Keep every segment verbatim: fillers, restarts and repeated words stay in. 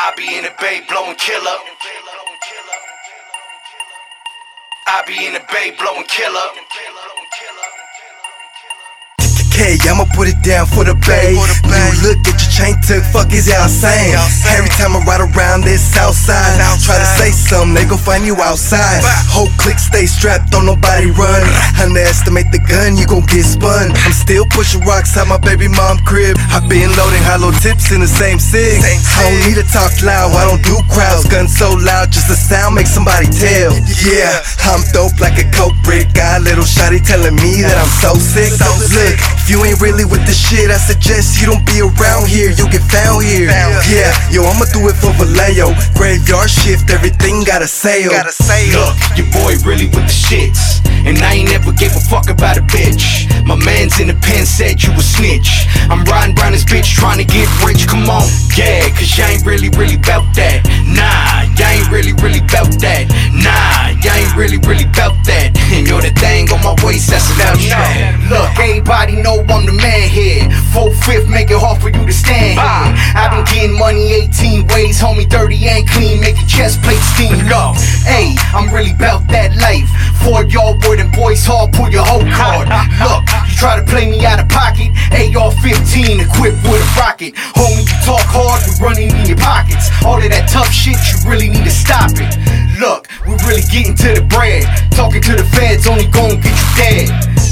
I be in the bay blowing killer. I be in the bay blowing killer. K, I'ma put it down for the bay. New look at your chain took, fuck is y'all saying? Every time I ride around this south side, try to say something, they gon' find you outside. Whole clique stay strapped, don't nobody run. Underestimate the gun, you gon' get spun. I'm still pushing rocks out my baby mom crib. I been loading hollow tips in the same sig. I don't need to talk loud, I don't do crowds. Gun so loud, just the sound make somebody tell. Yeah, I'm dope like a coke brick. Got a little shawty telling me that I'm so sick. Look, if you ain't really with the shit, I suggest you don't be around here, you'll get found here. Yeah, yo, I'ma do it for Vallejo. Graveyard shift, everything got a sale. Look, your boy really with the shits, and I ain't never gave a fuck about a bitch. My mans in the pen said you a snitch. I'm riding round this bitch trying to get rich, come on. Yeah, cause you ain't really, really bout that. Nah, you ain't really, really bout that. Nah, you ain't really, really bout that. And you're the thing on my waist, that's an outstretch. Look, everybody know I'm the man here. Four-fifth make it hard for you to stand here. I've been getting money eighteen ways, homie, dirty and clean, make your chest plate steam. Look, ayy, I'm really bout that life. For y'all boy, them boys hard, pull your whole card. Look, you try to play me out of pocket, A R fifteen equipped with a rocket. Homie, you talk hard, we running in your pockets. All of that tough shit, you really need to stop it. Look, we really getting to the bread. Talking to the feds, only gon' get you dead.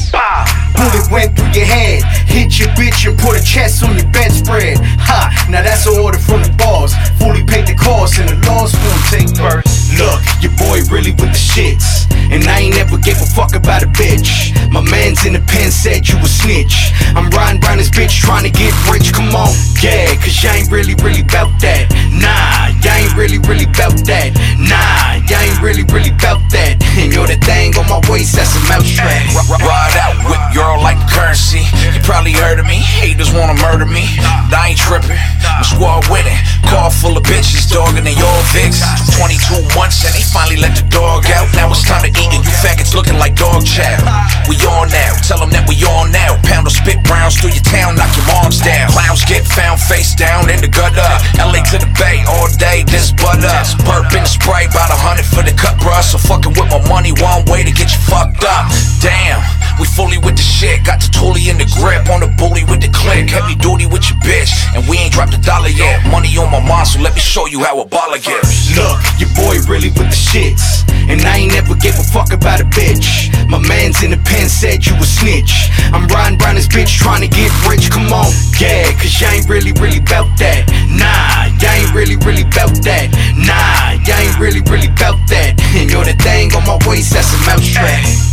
Bullet went through your head, hit your bitch and put a chest on your bedspread. Ha, now that's an order from the boss. Fully paid the cost and the laws won't take first. Look, your boy really with the shits, and I ain't never gave a fuck about a bitch. My mans in the pen said you a snitch. I'm riding round this bitch trying to get rich, come on. Yeah, cause you ain't really, really bout that. Nah, you ain't really, really bout that. Nah, you ain't really, really bout that. And you're the thing on my waist, that's a mousetrap. Ride out, whip girl like currency. You probably heard of me, haters wanna murder me, but I ain't tripping. My squad winning, car full of bitches, dogging they all Vicks. twenty-two months and they finally let the dog out. Now it's time to eat and you faggots looking like dog chow. We on now, tell them that we on now. Pound of spit rounds through your town, knock your moms down. Clowns get found face down in the gutter. L A to the Bay all day, this butter. Burp in the spray, about a hundred for the cut brush. So fucking with my money, one way to get you fucked up. Damn, we fully with the shit. Got the toolie in the grip, on the booty with the click. Heavy duty with your bitch, and we ain't dropped a dollar yet. Money on my mind, so let me show you how a baller gets. Look, your boy really with the shits, and I ain't never gave a fuck about a bitch. My mans in the pen said you a snitch. I'm riding round this bitch trying to get rich, come on. Yeah, cause you ain't really, really bout that. Nah, you ain't really, really bout that. Nah, you ain't really, really bout that. And you're the thing on my waist, that's a mousetrap.